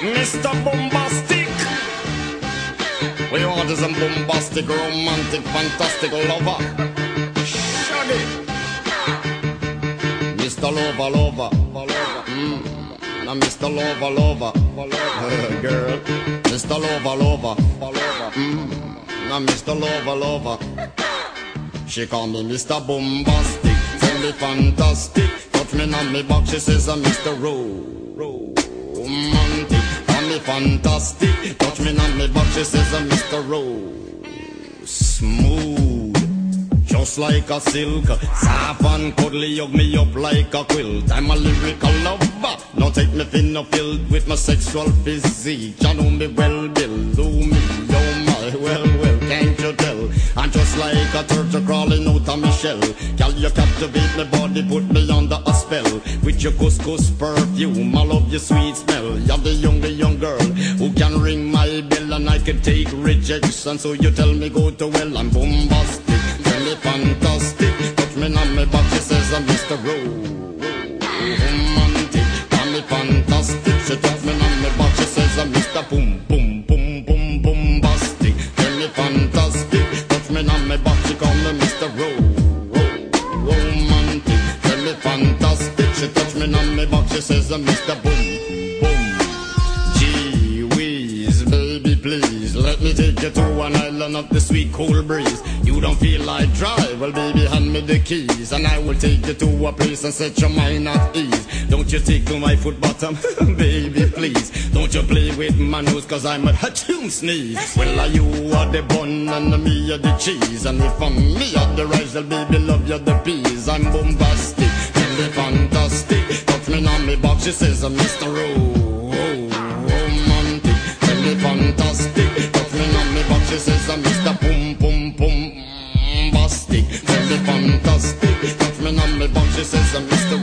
Mr. Bombastic. We want is a bombastic, romantic, fantastic lover. Shaggy. Mr. Lover, lover. Now Mr. Lover, lover. Girl. Mr. Lover, lover. Now Mr. Lover, lover. She call me Mr. Bombastic. Tell me fantastic. Touch me on me back. She says I'm Mr. Romantic. Call me fantastic. Touch me on me back. She says I'm Mr. Smooth. Just like a silk, soft and cuddly, hug me up like a quilt. I'm a lyrical lover. Now take me thin or filled with my sexual physique. You know me well, Bill. Do me, oh my, well, can't you tell? I'm just like a turtle crawling out of my shell. Girl, you captivate my body, put me under a spell. With your couscous perfume, I love your sweet smell. You're the young girl who can ring my bell, and I can take rejection. So you tell me go to well, I'm bombastic. Tell me fantastic, touch me on my back, she says I'm Mr. Romantic. Tell me fantastic, she touch me on my back, she says I'm Mr. Bombastic. Tell me fantastic, touch me on my back, she call me Mr. Romantic. Tell me fantastic, she touch me on my back, she says I'm Mr. Gee whiz, baby please, let me take you to an island of the sweet cool breeze. You don't feel like drive, well baby hand me the keys, and I will take you to a place and set your mind at ease. Don't you tickle my foot bottom, baby please. Don't you play with my nose, cause I'm a hatchoon sneeze. Well you are the bun and me are the cheese, and if I'm me are the rice, well baby love you the peas. I'm bombastic, tell me fantastic. Touch me on me box, she says I'm Mr. Romantic. Tell me fantastic, touch me on me box, she says I'm Mr. Bombastic. Tell me fantastic, touch me on me box, she says I'm Mr.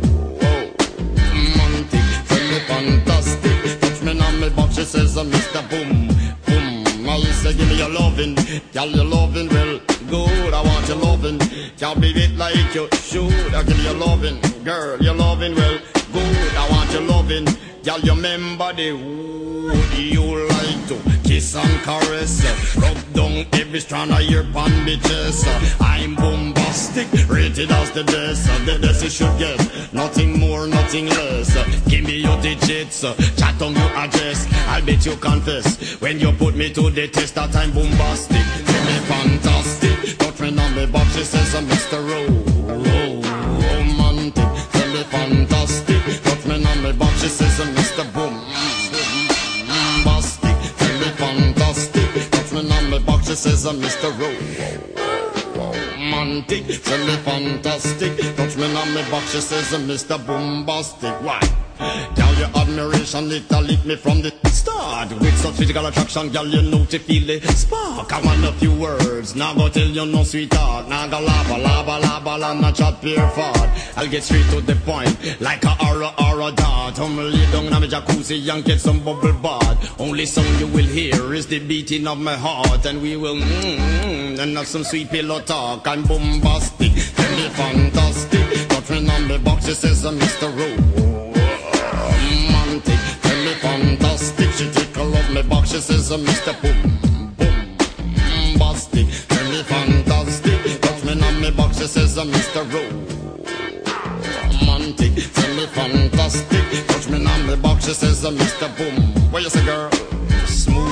Romantic. Tell me fantastic, touch me on me box, she says I'm Mr. Boom. I say give me your lovin', girl your lovin' well good. I want your lovin', can't be it like you should. I give you your lovin', girl your lovin' well good. I want your lovin', girl you remember the wood you like to kiss and caress, rub down every strand of your pan bitches. I'm bombastic, rated as the best you should get, nothing more, nothing less. Give me your digits, chat on your address, I'll bet you confess when you put me to the test that I'm bombastic. Tell me fantastic, touch me on me box, she says I'm Mr. Romantic. Tell me fantastic, touch me on me box, she says I'm Mr. Bombastic. Tell me fantastic, touch me on me box, she says I'm Mr. Romantic. Tell me fantastic, touch me on me box, she says I'm Mr. Bombastic. Why? Girl, your admiration, it lit me from the start. With such physical attraction, girl, you know to feel the spark. I want a few words, now go tell you no sweetheart. Now go lava, not chat pure fart. I'll get straight to the point, like a aura dart. Lay down in my jacuzzi and get some bubble bath. Only song you will hear is the beating of my heart, and we will and have some sweet pillow talk. I'm bombastic, tell me fantastic. Touch me on the box, she says I'm Mr. Romantic. Tell me fantastic, she tickle up my box, she says I'm Mr. Bombastic. Tell me fantastic, touch me on my box, she says I'm Mr. Romantic. Tell me fantastic, touch me on my box, she says I'm Mr. Boom. What you say, girl? Smooth.